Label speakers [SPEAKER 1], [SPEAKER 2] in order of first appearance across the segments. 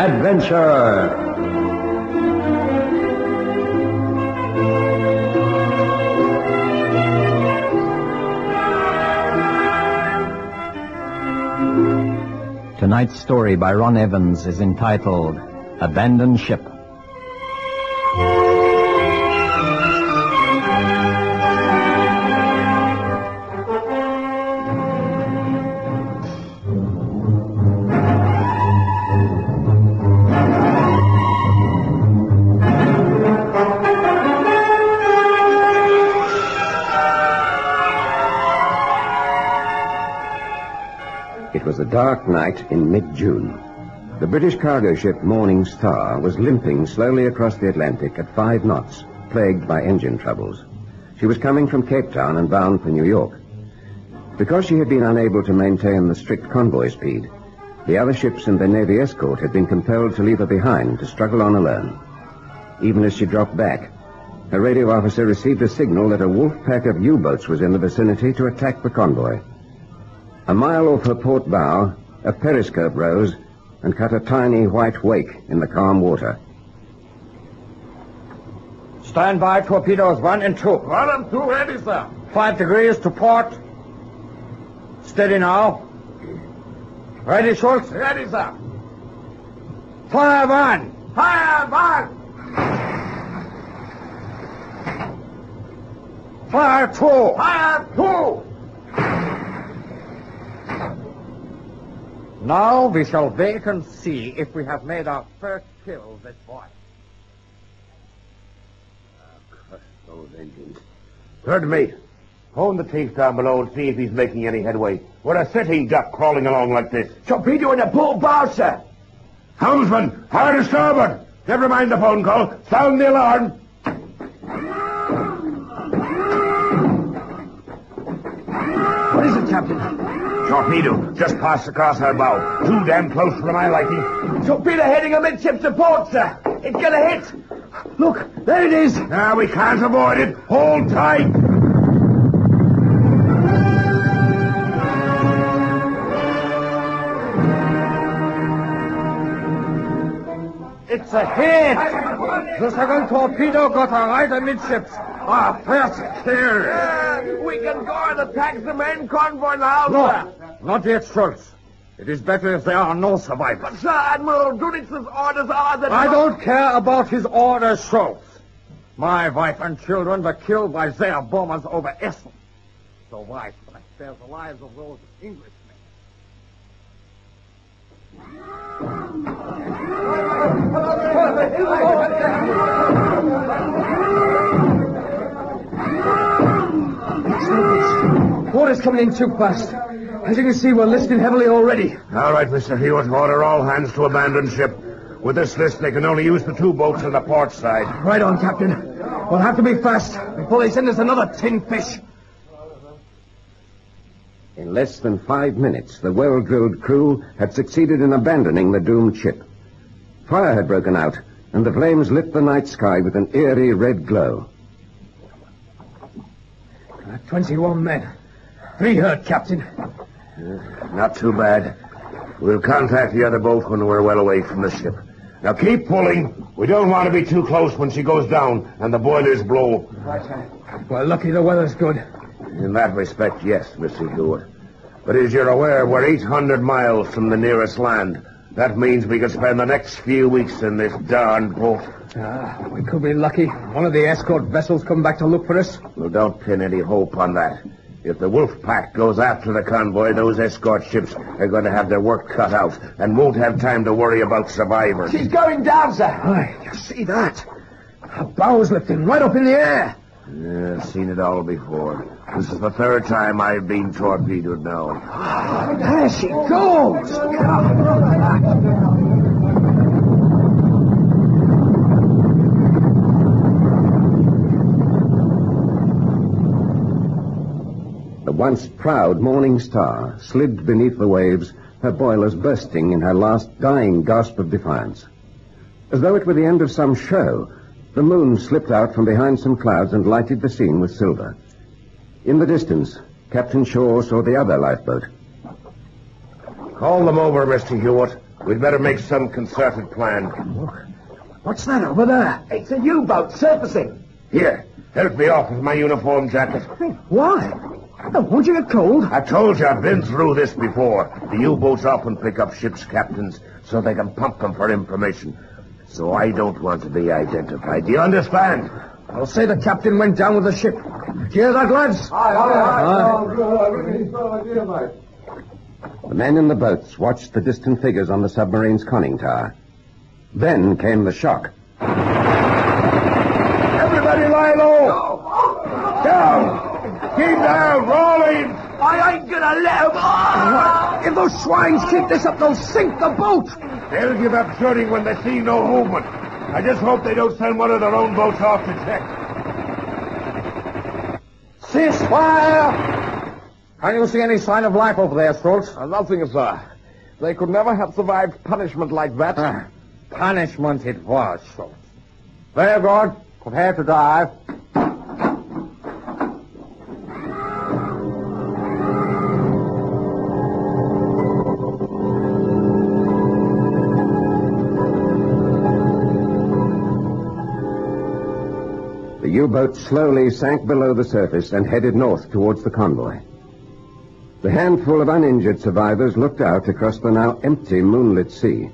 [SPEAKER 1] adventure.
[SPEAKER 2] Tonight's story by Ron Evans is entitled Abandoned Ship.
[SPEAKER 3] It was a dark night in mid-June. The British cargo ship Morning Star was limping slowly across the Atlantic at 5 knots, plagued by engine troubles. She was coming from Cape Town and bound for New York. Because she had been unable to maintain the strict convoy speed, the other ships in the Navy escort had been compelled to leave her behind to struggle on alone. Even as she dropped back, her radio officer received a signal that a wolf pack of U-boats was in the vicinity to attack the convoy. A mile off her port bow, a periscope rose and cut a tiny white wake in the calm water.
[SPEAKER 4] Stand by, torpedoes 1 and 2.
[SPEAKER 5] 1 and 2 ready, sir.
[SPEAKER 4] 5 degrees to port. Steady now. Ready, Schultz?
[SPEAKER 5] Ready, sir.
[SPEAKER 4] Fire 1.
[SPEAKER 5] Fire 1.
[SPEAKER 4] Fire 2.
[SPEAKER 5] Fire 2.
[SPEAKER 4] Now we shall wait and see if we have made our first kill this voyage.
[SPEAKER 5] Those engines. Heard me. Hold the teeth down below and see if he's making any headway. We're a sitting duck crawling along like this.
[SPEAKER 4] Torpedo in the port bow, sir.
[SPEAKER 5] Helmsman, hard to starboard. Never mind the phone call. Sound the alarm.
[SPEAKER 4] What is it, Captain?
[SPEAKER 5] Torpedo, just passed across our bow. Too damn close for my liking.
[SPEAKER 4] Torpedo heading amidships to port, sir. It's gonna hit. Look, there it is.
[SPEAKER 5] Now we can't avoid it. Hold tight.
[SPEAKER 4] It's a hit. The second torpedo got her right amidships. Our first kill.
[SPEAKER 5] We can go and attack the main convoy now,
[SPEAKER 4] No,
[SPEAKER 5] sir.
[SPEAKER 4] not yet, Schultz. It is better if there are no survivors.
[SPEAKER 5] But, sir, Admiral Dunitz's orders are that...
[SPEAKER 4] I don't care about his orders, Schultz. My wife and children were killed by their bombers over Essen. So why should I spare the lives of those Englishmen?
[SPEAKER 6] Water's coming in too fast. As you can see, we're listing heavily already.
[SPEAKER 5] All right, Mr. Hewitt, order all hands to abandon ship. With this list, they can only use the 2 boats on the port side.
[SPEAKER 6] Right on, Captain. We'll have to be fast before they send us another tin fish.
[SPEAKER 3] In less than 5 minutes, the well-drilled crew had succeeded in abandoning the doomed ship. Fire had broken out, and the flames lit the night sky with an eerie red glow.
[SPEAKER 6] 21 men. 3 hurt, Captain.
[SPEAKER 5] Not too bad. We'll contact the other boat when we're well away from the ship. Now keep pulling. We don't want to be too close when she goes down and the boilers blow.
[SPEAKER 6] Right. We're lucky the weather's good.
[SPEAKER 5] In that respect, yes, Mr. Hewitt. But as you're aware, we're 800 miles from the nearest land. That means we could spend the next few weeks in this darned boat.
[SPEAKER 6] We could be lucky. One of the escort vessels come back to look for us.
[SPEAKER 5] Well, don't pin any hope on that. If the wolf pack goes after the convoy, those escort ships are going to have their work cut out and won't have time to worry about survivors.
[SPEAKER 4] She's going down, sir.
[SPEAKER 6] Aye, you see that? Her bow's lifting right up in the air.
[SPEAKER 5] Yeah, I've seen it all before. This is the 3rd time I've been torpedoed now.
[SPEAKER 6] There she goes.
[SPEAKER 3] The once proud Morning Star slid beneath the waves, her boilers bursting in her last dying gasp of defiance. As though it were the end of some show, the moon slipped out from behind some clouds and lighted the scene with silver. In the distance, Captain Shaw saw the other lifeboat.
[SPEAKER 5] Call them over, Mr. Hewitt. We'd better make some concerted plan.
[SPEAKER 6] What's that over there?
[SPEAKER 1] It's a U-boat surfacing.
[SPEAKER 5] Here, help me off with my uniform jacket.
[SPEAKER 6] Why? Won't you get cold?
[SPEAKER 5] I told you I've been through this before. The U-boats often pick up ships' captains so they can pump them for information. So I don't want to be identified. Do you understand?
[SPEAKER 6] I'll say the captain went down with the ship. Hear that, lads?
[SPEAKER 3] The men in the boats watched the distant figures on the submarine's conning tower. Then came the shock.
[SPEAKER 5] Everybody lie low! Down! Keep down! Rolling!
[SPEAKER 1] I ain't gonna let them.
[SPEAKER 6] If those swines keep this up, they'll sink the boat.
[SPEAKER 5] They'll give up shooting when they see no movement. I just hope they don't send one of their own boats off to check.
[SPEAKER 4] Ceasefire! Can you see any sign of life over there, Schultz?
[SPEAKER 7] Nothing, sir. They could never have survived punishment like that.
[SPEAKER 4] Punishment it was, Schultz. Very good. Prepare to dive.
[SPEAKER 3] The U-boat slowly sank below the surface and headed north towards the convoy. The handful of uninjured survivors looked out across the now empty moonlit sea.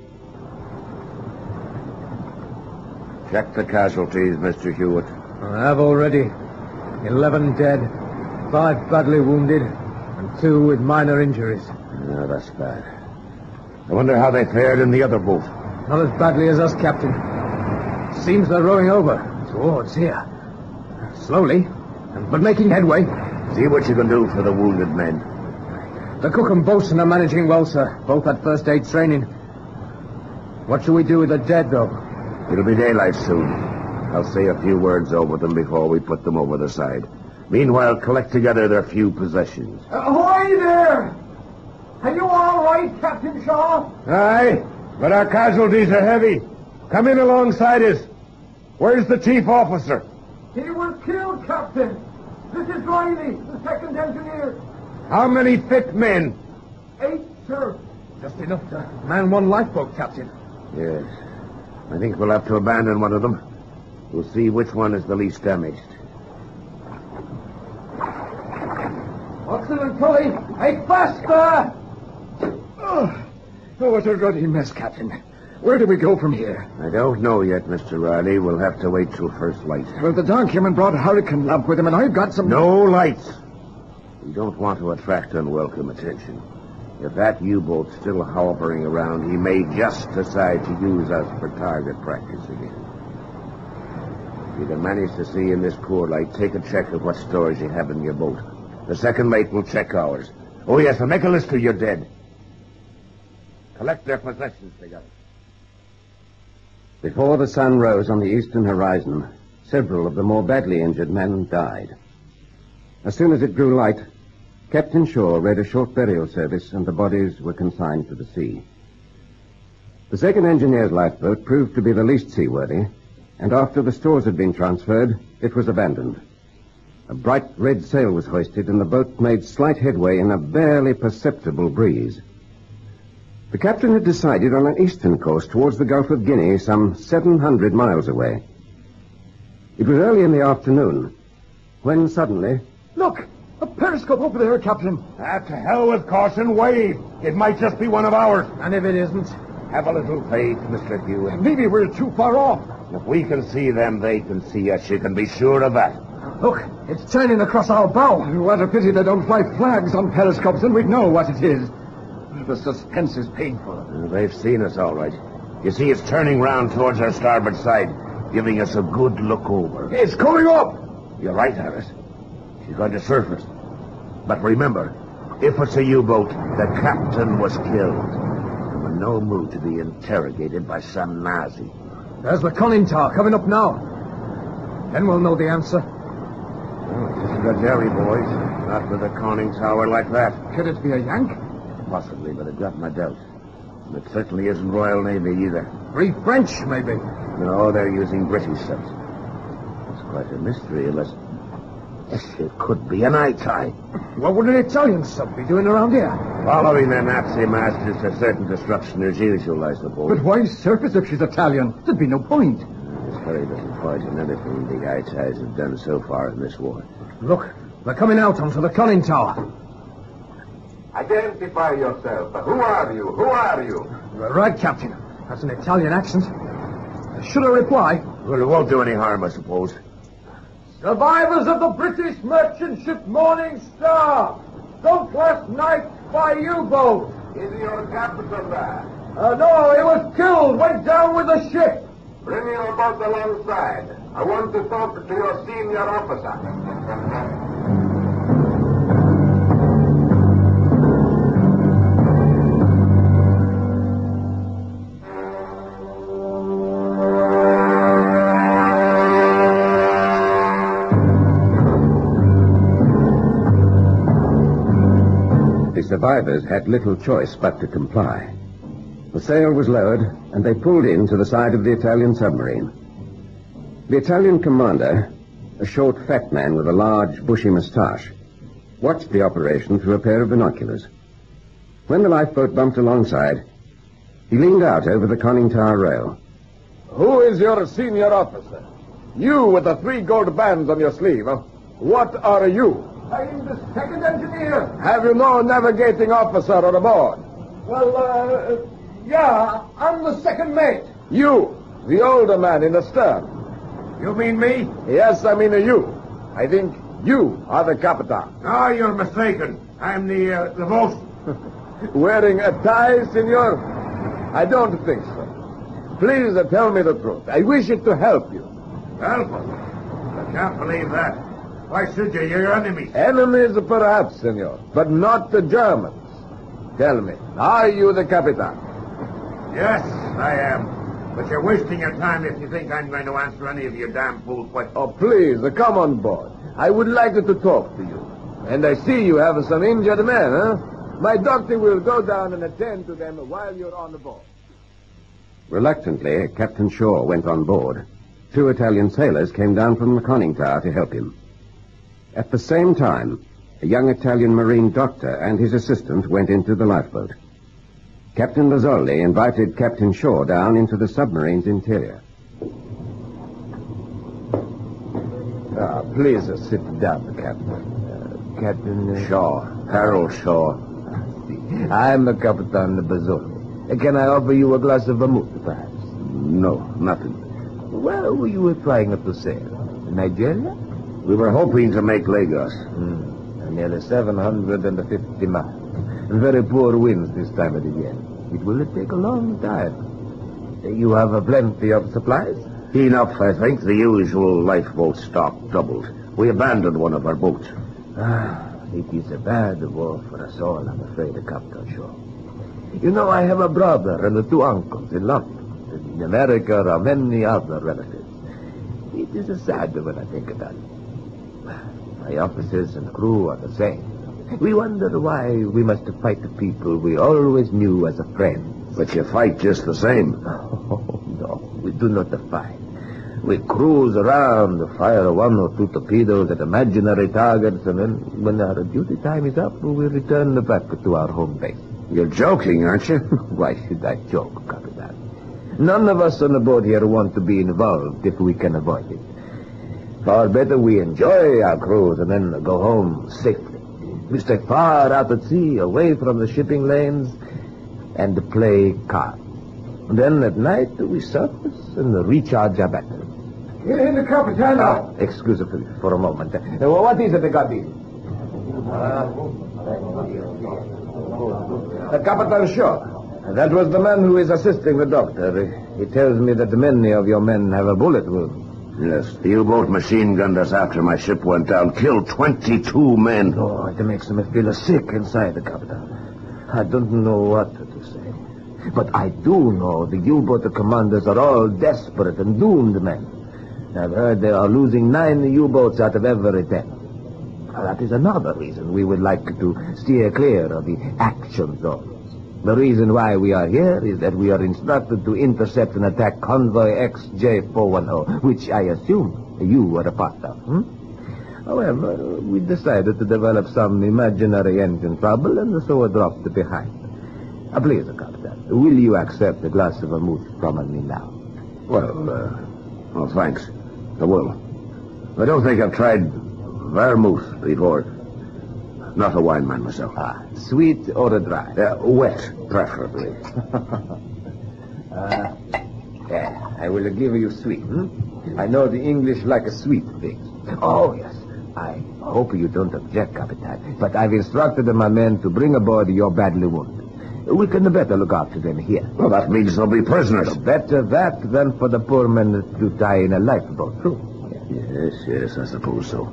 [SPEAKER 5] Check the casualties, Mr. Hewitt.
[SPEAKER 6] I have already. 11 dead, 5 badly wounded, and 2 with minor injuries.
[SPEAKER 5] No, that's bad. I wonder how they fared in the other boat.
[SPEAKER 6] Not as badly as us, Captain. Seems they're rowing over towards here. Slowly, but making headway.
[SPEAKER 5] See what you can do for the wounded men.
[SPEAKER 6] The cook and boatswain are managing well, sir. Both had first aid training. What shall we do with the dead, though?
[SPEAKER 5] It'll be daylight soon. I'll say a few words over them before we put them over the side. Meanwhile, collect together their few possessions.
[SPEAKER 1] Ahoy there! Are you all right, Captain Shaw?
[SPEAKER 5] Aye, but our casualties are heavy. Come in alongside us. Where's the chief officer?
[SPEAKER 1] He was killed, Captain. This is Riley, the second engineer.
[SPEAKER 5] How many fit men?
[SPEAKER 1] 8, sir.
[SPEAKER 6] Just enough to man one lifeboat, Captain.
[SPEAKER 5] Yes. I think we'll have to abandon one of them. We'll see which one is the least damaged.
[SPEAKER 1] Watson and Tully, make faster!
[SPEAKER 6] Oh, what a ruddy mess, Captain. Where do we go from here?
[SPEAKER 5] I don't know yet, Mr. Riley. We'll have to wait till first light.
[SPEAKER 6] Well, the dockman brought a hurricane lamp with him, and I've got some...
[SPEAKER 5] No lights. We don't want to attract unwelcome attention. If that U-boat's still hovering around, he may just decide to use us for target practice again. If you can manage to see in this poor light, take a check of what stores you have in your boat. The second mate will check ours. Oh, yes, and make a list of your dead. Collect their possessions together.
[SPEAKER 3] Before the sun rose on the eastern horizon, several of the more badly injured men died. As soon as it grew light, Captain Shaw read a short burial service and the bodies were consigned to the sea. The second engineer's lifeboat proved to be the least seaworthy, and after the stores had been transferred, it was abandoned. A bright red sail was hoisted and the boat made slight headway in a barely perceptible breeze. The captain had decided on an eastern course towards the Gulf of Guinea, some 700 miles away. It was early in the afternoon, when suddenly...
[SPEAKER 6] Look! A periscope over there, Captain.
[SPEAKER 5] To hell with caution. Wave. It might just be one of ours.
[SPEAKER 6] And if it isn't?
[SPEAKER 5] Have a little faith, Mr. Hewitt.
[SPEAKER 6] Maybe we're too far off.
[SPEAKER 5] If we can see them, they can see us. You can be sure of that.
[SPEAKER 6] Look, it's turning across our bow. What a pity they don't fly flags on periscopes, then we'd know what it is. The suspense is painful.
[SPEAKER 5] They've seen us all right. You see, it's turning round towards our starboard side, giving us a good look over.
[SPEAKER 6] It's coming up!
[SPEAKER 5] You're right, Harris. She's going to surface. But remember, if it's a U-boat, the captain was killed. I'm in no mood to be interrogated by some Nazi.
[SPEAKER 6] There's the conning tower coming up now. Then we'll know the answer.
[SPEAKER 5] Well, it isn't a Jerry, boys. Not with a conning tower like that.
[SPEAKER 6] Could it be a Yank?
[SPEAKER 5] Possibly, but I've got my doubts. And it certainly isn't Royal Navy either.
[SPEAKER 6] Free French, maybe.
[SPEAKER 5] No, they're using British subs. It's quite a mystery, unless... It could be an eye tie.
[SPEAKER 6] What would an Italian sub be doing around here?
[SPEAKER 5] Following their Nazi masters to certain destruction as usual, I suppose.
[SPEAKER 6] But why surface if she's Italian? There'd be no point.
[SPEAKER 5] There's very little point in anything the Allies have done so far in this war.
[SPEAKER 6] Look, they're coming out onto the conning tower.
[SPEAKER 8] Identify yourself. Who are you? Who are you?
[SPEAKER 6] You're right, Captain. That's an Italian accent. Should I reply?
[SPEAKER 5] Well, it won't do any harm, I suppose.
[SPEAKER 1] Survivors of the British merchant ship Morning Star, sunk last night by U-boat.
[SPEAKER 8] Is your captain there?
[SPEAKER 1] No, he was killed. Went down with the ship.
[SPEAKER 8] Bring your boat alongside. I want to talk to your senior officer.
[SPEAKER 3] The survivors had little choice but to comply. The sail was lowered, and they pulled in to the side of the Italian submarine. The Italian commander, a short, fat man with a large, bushy moustache, watched the operation through a pair of binoculars. When the lifeboat bumped alongside, he leaned out over the conning tower rail.
[SPEAKER 7] Who is your senior officer? You with the 3 gold bands on your sleeve. What are you?
[SPEAKER 1] I'm the second engineer.
[SPEAKER 7] Have you no navigating officer on board?
[SPEAKER 1] Well, yeah, I'm the second mate.
[SPEAKER 7] You, the older man in the stern.
[SPEAKER 4] You mean me?
[SPEAKER 7] Yes, I mean you. I think you are the captain.
[SPEAKER 4] No, you're mistaken. I'm the bosun.
[SPEAKER 7] Wearing a tie, senor? I don't think so. Please tell me the truth. I wish it to help you.
[SPEAKER 4] Help us? I can't believe that. Why should you? You're your enemy.
[SPEAKER 7] Enemies, perhaps, senor, but not the Germans. Tell me, are you the captain?
[SPEAKER 4] Yes, I am. But you're wasting your time if you think I'm going to answer any of your damn fool questions.
[SPEAKER 7] Oh, please, come on board. I would like to talk to you. And I see you have some injured men, huh? My doctor will go down and attend to them while you're on the board.
[SPEAKER 3] Reluctantly, Captain Shaw went on board. 2 Italian sailors came down from the conning tower to help him. At the same time, a young Italian marine doctor and his assistant went into the lifeboat. Captain Lazzoli invited Captain Shaw down into the submarine's interior.
[SPEAKER 7] Please sit down, Captain. Captain
[SPEAKER 5] Shaw. Harold Shaw.
[SPEAKER 7] I'm the Captain Bazzoli. Can I offer you a glass of vermouth, perhaps?
[SPEAKER 5] No, nothing.
[SPEAKER 7] Where were you trying to sail? Nigeria?
[SPEAKER 5] We were hoping to make Lagos.
[SPEAKER 7] Nearly 750 miles. Very poor winds this time of the year. It will take a long time. You have plenty of supplies?
[SPEAKER 5] Enough, I think. The usual lifeboat stock doubled. We abandoned one of our boats.
[SPEAKER 7] It is a bad war for us all, I'm afraid, Captain Shaw. You know, I have a brother and 2 uncles in London. In America are many other relatives. It is sad when I think about it. My officers and crew are the same. We wonder why we must fight the people we always knew as friends.
[SPEAKER 5] But you fight just the same.
[SPEAKER 7] Oh, no, we do not fight. We cruise around, fire 1 or 2 torpedoes at imaginary targets, and then when our duty time is up, we return back to our home base.
[SPEAKER 5] You're joking, aren't you?
[SPEAKER 7] Why should I joke, Captain? None of us on the boat here want to be involved if we can avoid it. Far better we enjoy our cruise and then go home safely. We stay far out at sea, away from the shipping lanes, and play cards. Then at night we surface and recharge our batteries.
[SPEAKER 1] Get in the Capitano.
[SPEAKER 7] Excuse me for a moment. What is it, Gabi? Captain Shaw. That was the man who is assisting the doctor. He tells me that many of your men have a bullet wound.
[SPEAKER 5] Yes, the U-boat machine gunned us after my ship went down. Killed 22 men.
[SPEAKER 7] Oh, it makes me feel sick inside, Captain. I don't know what to say. But I do know the U-boat commanders are all desperate and doomed men. I've heard they are losing 9 U-boats out of every 10. That is another reason we would like to steer clear of the action zones. The reason why we are here is that we are instructed to intercept and attack convoy XJ410, which I assume you are a part of. However, we decided to develop some imaginary engine trouble, and so dropped behind. Please, Captain, will you accept a glass of vermouth from me now?
[SPEAKER 5] Well, thanks. I will. I don't think I've tried vermouth before. Not a wine man myself.
[SPEAKER 7] Sweet or dry?
[SPEAKER 5] Wet, preferably.
[SPEAKER 7] I will give you sweet. I know the English like a sweet thing. Oh, yes. I hope you don't object, Captain, but I've instructed my men to bring aboard your badly wounded. We can better look after them here.
[SPEAKER 5] Well, that means they'll be prisoners.
[SPEAKER 7] Better that than for the poor men to die in a lifeboat. True.
[SPEAKER 5] Yes, I suppose so.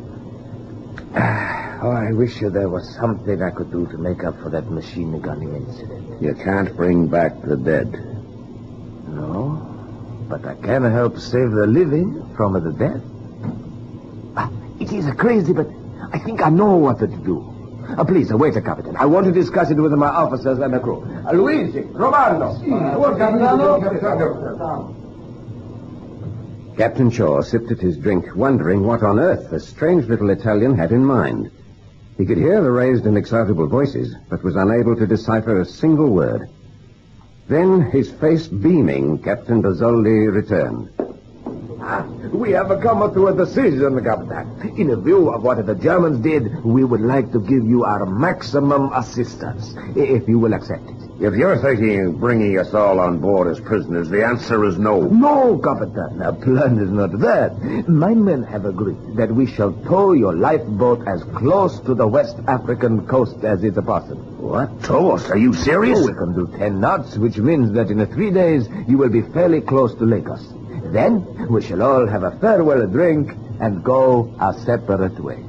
[SPEAKER 7] I wish there was something I could do to make up for that machine gunning incident.
[SPEAKER 5] You can't bring back the dead.
[SPEAKER 7] No, but I can help save the living from the dead. It is crazy, but I think I know what to do. Please, wait, Captain. I want to discuss it with my officers and the crew. Luigi, Romano.
[SPEAKER 3] Captain Shaw sipped at his drink, wondering what on earth the strange little Italian had in mind. He could hear the raised and excitable voices, but was unable to decipher a single word. Then, his face beaming, Captain Bozzoli returned.
[SPEAKER 7] We have come to a decision, Captain. In view of what the Germans did, we would like to give you our maximum assistance, if you will accept it.
[SPEAKER 5] If you're thinking of bringing us all on board as prisoners, the answer is no.
[SPEAKER 7] No, Captain. The plan is not that. My men have agreed that we shall tow your lifeboat as close to the West African coast as is possible.
[SPEAKER 5] What? Tow us? Are you serious?
[SPEAKER 7] We can do 10 knots, which means that in 3 days you will be fairly close to Lagos. Then we shall all have a farewell drink and go our separate ways.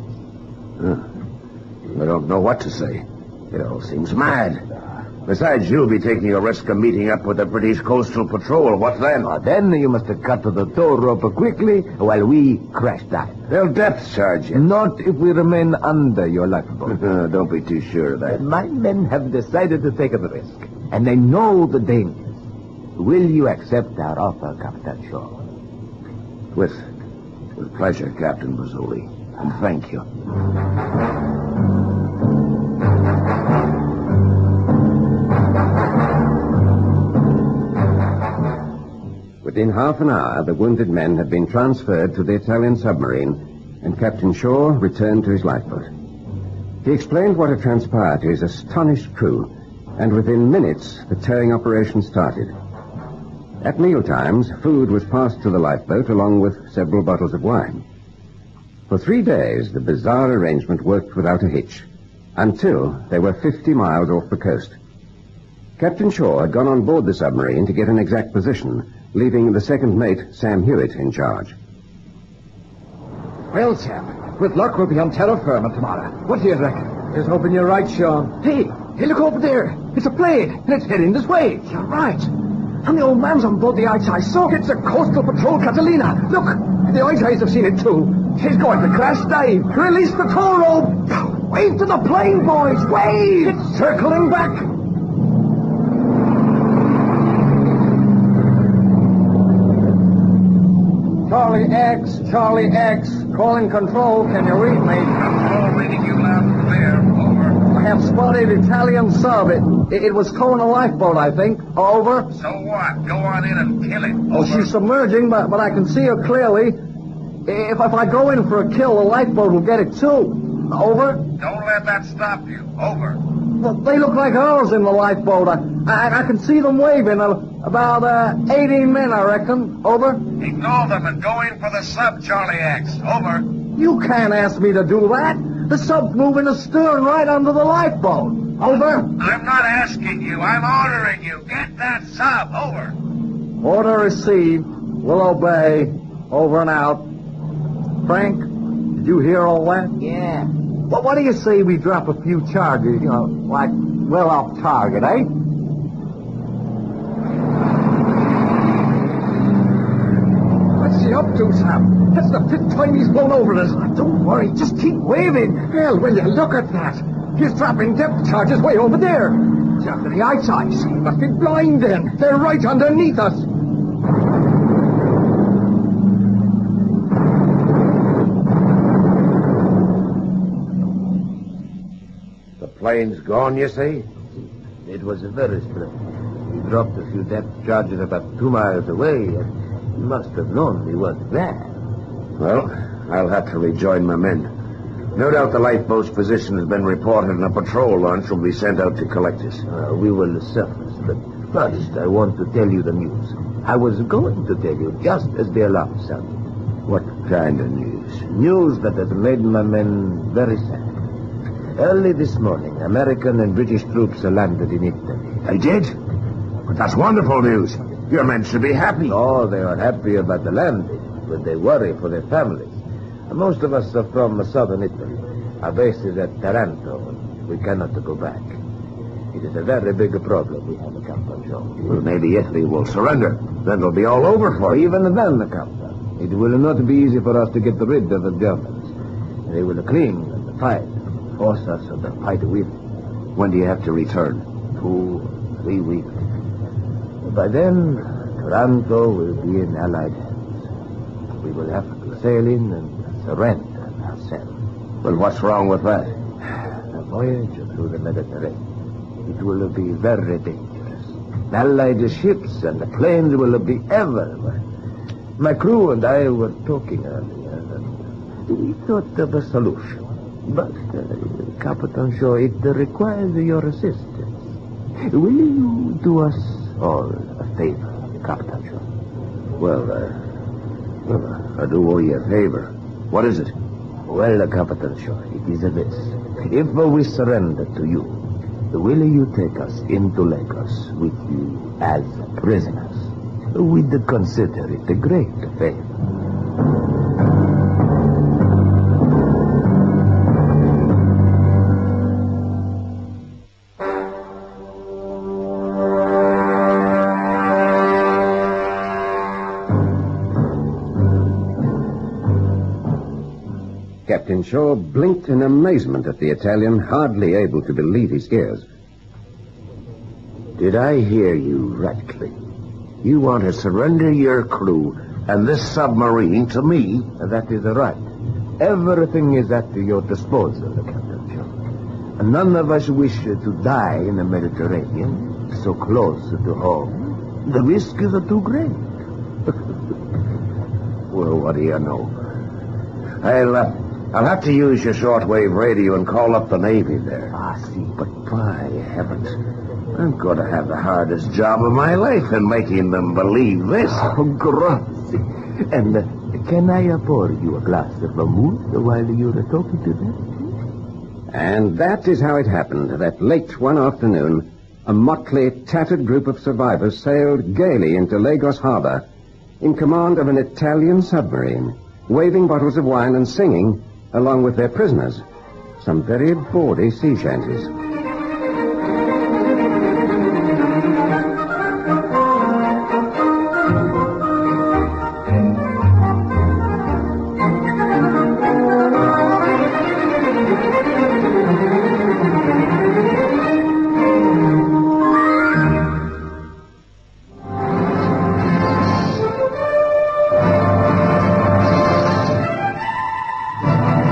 [SPEAKER 5] I don't know what to say. It all seems mad. Besides, you'll be taking a risk of meeting up with the British Coastal Patrol. What then?
[SPEAKER 7] Then you must cut the tow rope quickly while we crash dive.
[SPEAKER 5] They'll depth charge you.
[SPEAKER 7] Not if we remain under your lifeboat.
[SPEAKER 5] Don't be too sure of that.
[SPEAKER 7] My men have decided to take the risk, and they know the dangers. Will you accept our offer, Captain Shaw?
[SPEAKER 5] With pleasure, Captain Bozzoli. And thank you.
[SPEAKER 3] Within half an hour, the wounded men had been transferred to the Italian submarine, and Captain Shaw returned to his lifeboat. He explained what had transpired to his astonished crew, and within minutes, the towing operation started. At mealtimes, food was passed to the lifeboat along with several bottles of wine. For 3 days, the bizarre arrangement worked without a hitch, until they were 50 miles off the coast. Captain Shaw had gone on board the submarine to get an exact position, leaving the second mate, Sam Hewitt, in charge.
[SPEAKER 6] Well, Sam, with luck, we'll be on terra firma tomorrow. What do you reckon? Just hoping you're right, Sean. Hey, look over there. It's a plane, and it's heading this way. You're right. And the old man's on board the ITI. So it's a Coastal Patrol Catalina. Look, the ITIs have seen it too. She's going to crash dive. Release the tow rope. Wave to the plane, boys. Wave. It's circling back.
[SPEAKER 1] Charlie X, calling control. Can you read me?
[SPEAKER 8] Control reading you loud and clear. Over.
[SPEAKER 1] I have spotted Italian sub. It was towing a lifeboat, I think. Over.
[SPEAKER 8] So what? Go on in and kill it.
[SPEAKER 1] Oh, she's submerging, but I can see her clearly. If I go in for a kill, the lifeboat will get it too. Over.
[SPEAKER 8] Don't let that stop you. Over.
[SPEAKER 1] Well, they look like girls in the lifeboat. I can see them waving. About 18 men, I reckon. Over.
[SPEAKER 8] Ignore them and go in for the sub, Charlie X. Over.
[SPEAKER 1] You can't ask me to do that. The sub's moving astern right under the lifeboat. Over.
[SPEAKER 8] I'm not asking you. I'm ordering you. Get that sub. Over.
[SPEAKER 1] Order received. We'll obey. Over and out. Frank, did you hear all that?
[SPEAKER 7] Yeah.
[SPEAKER 1] Well, what do you say we drop a few charges, like well off target, eh?
[SPEAKER 6] What's he up to, Sam? That's the 5th time he's blown over us.
[SPEAKER 1] Don't worry, just keep waving.
[SPEAKER 6] Well, will you look at that? He's dropping depth charges way over there. It's after the ITIs. He must be blind then. They're right underneath us.
[SPEAKER 5] plane's gone, you say?
[SPEAKER 7] It was very strange. He dropped a few depth charges about 2 miles away, and he must have known we weren't there.
[SPEAKER 5] Well, I'll have to rejoin my men. No doubt the lifeboat's position has been reported, and a patrol launch will be sent out to collect us.
[SPEAKER 7] We will surface, but first I want to tell you the news. I was going to tell you just as the alarm sounded.
[SPEAKER 5] What kind of news?
[SPEAKER 7] News that has made my men very sad. Early this morning, American and British troops landed in Italy.
[SPEAKER 5] They did? But that's wonderful news. Your men should be happy.
[SPEAKER 7] Oh, they are happy about the landing, but they worry for their families. Most of us are from southern Italy. Our base is at Taranto, and we cannot go back. It is a very big problem we have, Captain John.
[SPEAKER 5] Well, maybe Italy will surrender. Then it'll be all over for you.
[SPEAKER 7] Even then, Captain, it will not be easy for us to get rid of the Germans. They will cling and fight, force us to fight with.
[SPEAKER 5] When do you have to return?
[SPEAKER 7] 2, 3 weeks. By then, Taranto will be in Allied hands. We will have to sail in and surrender ourselves.
[SPEAKER 5] Well, what's wrong with that?
[SPEAKER 7] A voyage through the Mediterranean. It will be very dangerous. Allied ships and the planes will be everywhere. My crew and I were talking earlier, and we thought of a solution. But, Captain Shaw, it requires your assistance. Will you do us all a favor, Captain Shaw?
[SPEAKER 5] Well, I do owe you a favor. What is it?
[SPEAKER 7] Well, Captain Shaw, it is this. If we surrender to you, will you take us into Lagos with you as prisoners? We'd consider it a great favor.
[SPEAKER 3] Captain Shaw blinked in amazement at the Italian, hardly able to believe his ears.
[SPEAKER 5] Did I hear you rightly? You want to surrender your crew and this submarine to me?
[SPEAKER 7] That is right. Everything is at your disposal, Captain Shaw. None of us wish to die in the Mediterranean, so close to home. The risk is too great.
[SPEAKER 5] Well, what do you know? I'll have to use your shortwave radio and call up the Navy there.
[SPEAKER 7] See.
[SPEAKER 5] But by heavens, I'm going to have the hardest job of my life in making them believe this.
[SPEAKER 7] Oh, grazie. And can I pour you a glass of vermouth while you're talking to them?
[SPEAKER 3] And that is how it happened that late one afternoon, a motley, tattered group of survivors sailed gaily into Lagos harbor in command of an Italian submarine, waving bottles of wine and singing along with their prisoners, some very bawdy sea shanties.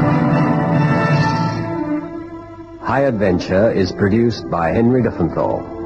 [SPEAKER 2] High Adventure is produced by Henry Duffenthal.